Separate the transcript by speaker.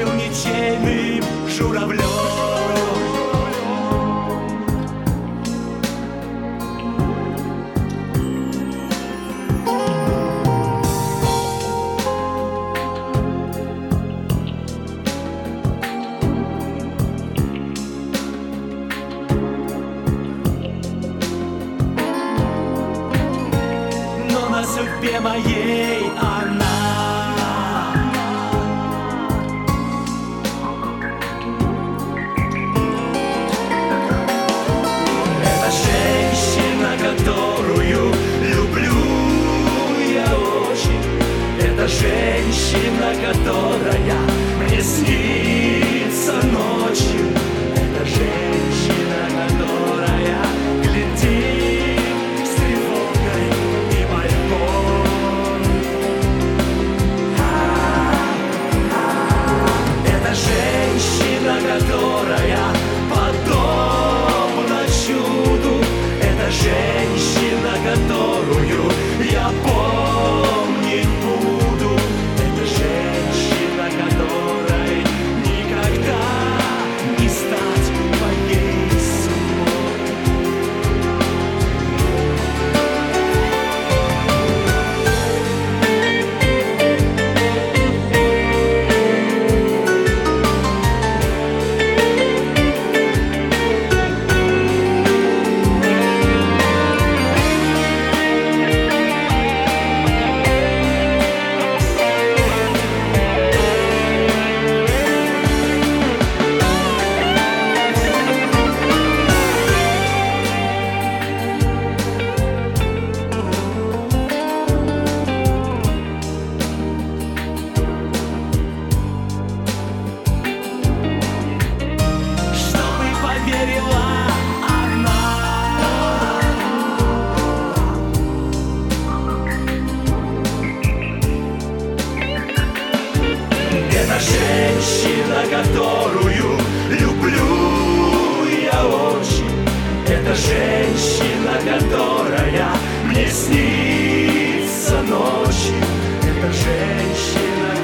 Speaker 1: был ничейным журавлем. Но на судьбе моей она которую люблю я очень. Это женщина, которая мне снится ночью. Это женщина, которая глядит с тревогой и мольбой. Это женщина, которая подобна чуду. Это женщина, которую я помнить буду. Это женщина, которой никогда не стать моей судьбой. Это женщина, которую люблю я очень. Это женщина, которая мне снится ночью. Это женщина,